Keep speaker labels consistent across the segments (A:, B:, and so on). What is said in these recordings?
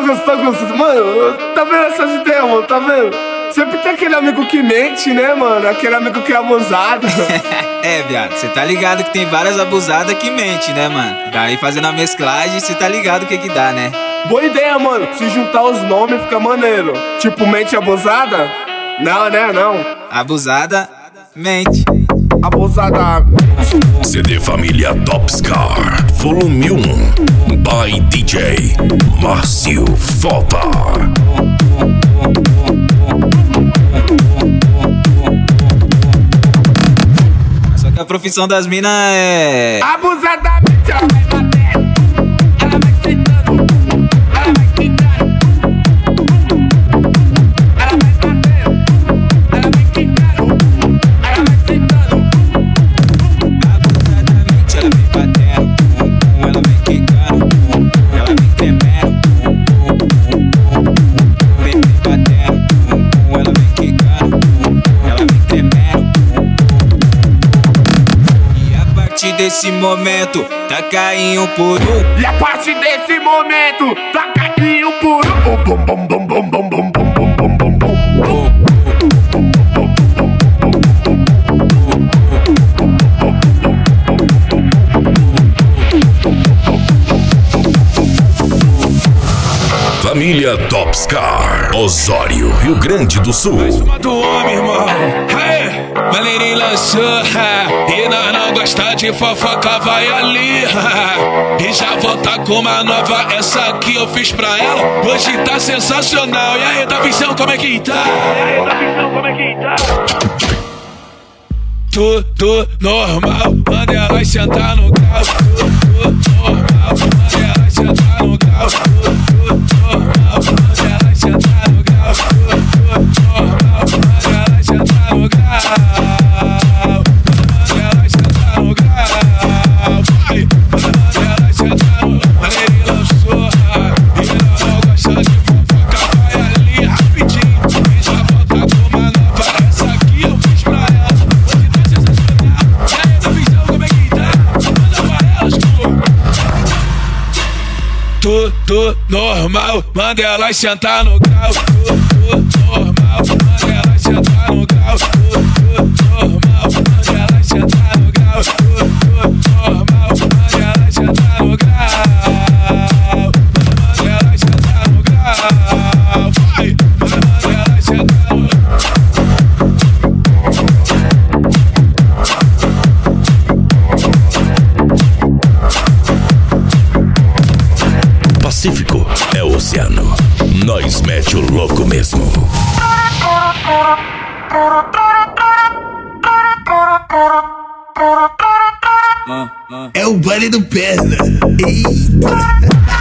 A: gostando. Mano, tá vendo essas ideias, mano? Tá vendo? Sempre tem aquele amigo que mente, né, mano? Aquele amigo que é abusado.
B: É, viado, cê tá ligado que tem várias abusadas que mente, né, mano? Daí fazendo a mesclagem, cê tá ligado o que dá, né?
A: Boa ideia, mano. Se juntar os nomes fica maneiro. Tipo, mente abusada? Não, né, não.
B: Abusada, mente.
A: Abusada.
C: CD Família Topscar Volume 1 by DJ Márcio Fopa.
B: Só que a profissão das minas é...
A: Abusadamente ela vai bater. Ela vai sentando. Ela vai quicando. Ela vai batendo. Ela vai quicando. Ela vai sentando.
B: Abusadamente ela vem batendo. Ela vem quicando. Ela vem tremendo. Vem batendo. Ela vem quicando. Ela vem tremendo. A partir desse momento, taca em um por um.
A: E a partir desse momento, taca em um por um. Bom, bom, bom, bom, bom, bom, bom, bom, bom, bom, bom.
C: Família Topscar, Osório, Rio Grande do Sul.
D: Do homem, irmão. Aê, Maneirinho lançou. E nós não gosta de fofoca, vai ali. E já volta com uma nova. Essa aqui eu fiz pra ela. Hoje tá sensacional. E aí, Davição, como é que tá? Tudo normal. Manda ela sentar no grau. Tudo normal. Manda ela sentar no grau. Tudo normal. Manda ela sentar no grau. Tudo normal. Manda ela sentar no grau. Manda ela sentar no grau. Vai. Manda ela sentar no grau. Maneirinho lançou. E não gosta de fofoca, vai ali rapidinho. E já volta com uma nova. Essa aqui eu fiz pra ela. Hoje tá sensacional. E aí, Davição, como é que tá? Manda pra elas, pô. Tudo normal, manda elas sentar no grau. Tudo normal, manda elas sentar no grau. Tudo normal, manda elas sentar no grau. Tudo normal, manda elas sentar no grau. Manda elas sentar no grau. Vai, manda elas sentar no grau.
C: Pacífico é o oceano. Nós mete o louco mesmo.
E: É o baile do perna. Eita.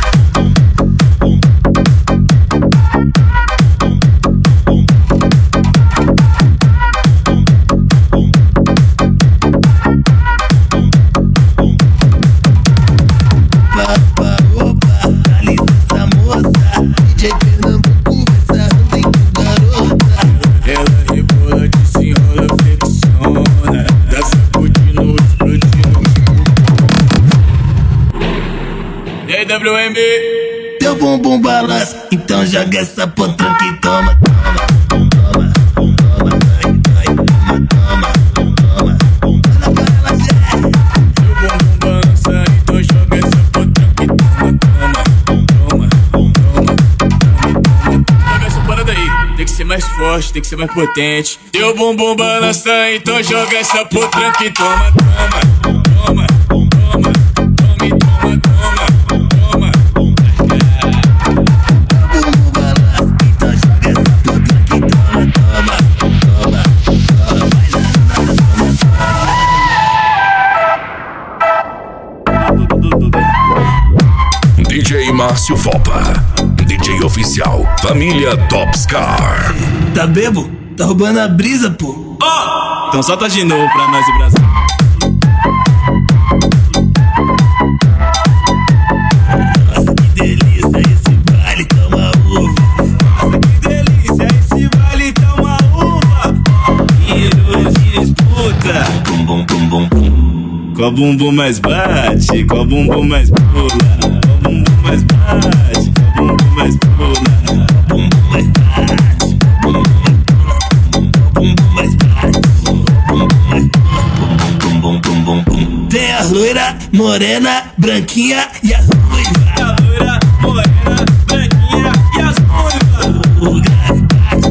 D: WMB.
E: Teu bumbum balança, então joga essa potranca e toma, toma, toma, toma, toma, toma, toma. Olha pra ela, Zé.
D: Teu bumbum balança, então joga essa potranca e toma, toma, toma, toma, toma. Joga essa parada aí, tem que ser mais forte, tem que ser mais potente. Teu bumbum balança, então joga essa potranca e toma, toma, toma, toma, toma e toma, toma.
C: DJ Márcio Fopa, DJ oficial, Família Topscar.
E: Tá bebo? Tá roubando a brisa, pô.
D: Ó, então solta de novo pra nós e Brasil.
E: Nossa, que delícia esse baile, toma uva.
D: Nossa, que delícia esse baile, toma uva.
E: Quero disputa. Bum, bum, bum, bum, bum.
D: Qual bumbum mais bate, qual bumbum mais pula, qual bumbum mais bate, qual bumbum mais pula.
E: morena, branquinha e as ruivas.
D: A loira, morena, branquinha e as ruivas.
E: O grave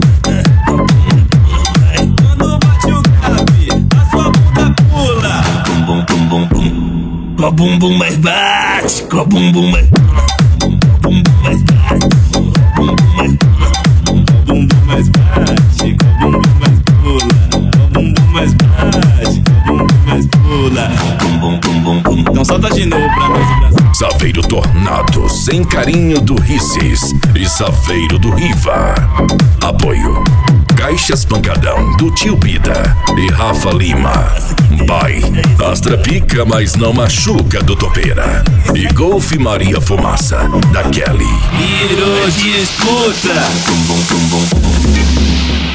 E: bate,
D: Quando bate o grave, a sua bunda pula.
E: bum bum bum bum. Com a bumbum mais bate, com a bumbum mais pula. Com a bumbum mais bate, com a bumbum mais pula.
D: O bumbum mais bate, com o bumbum mais pula. O bumbum mais bate, com o bumbum mais pula.
E: Bum bum bum bum.
D: Então solta de novo pra nós o Brasil.
C: Saveiro Tornado, sem carinho do Rices e Saveiro do Riva. Apoio Caixas Pancadão do Tio Bida e Rafa Lima. Pai, Astra pica, mas não machuca do Topeira. E Golfe Maria Fumaça da Kelly.
D: Virou disputa.
E: Bum bum bum bum bum.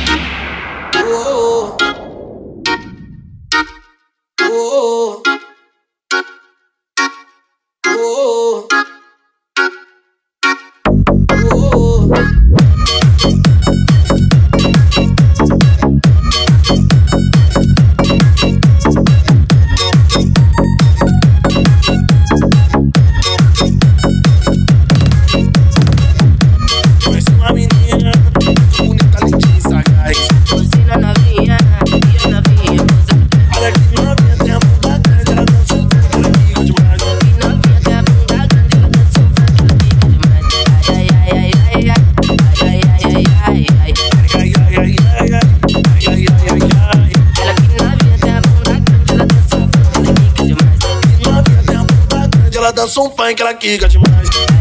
F: Conheci uma menina bonita, lindinha e sagaz.
G: Você na novinha, e a novinha,
F: Olha que novinha, tem a bunda grande, ela dança um funk, ela quica demais.
G: que novinha tem a bunda grande, ela dança um funk, ela pica demais. Ai, ai, ai, ai, ai, ai, ai, ai, ai, ai.
F: Ai, ai, ai, ai, ai, ai, ai, ai, ai.
G: Ela que novinha tem a bunda grande, ela dança um funk, ela pica demais.
F: Que novinha, tem a bunda grande, ela dança um funk, ela quica demais.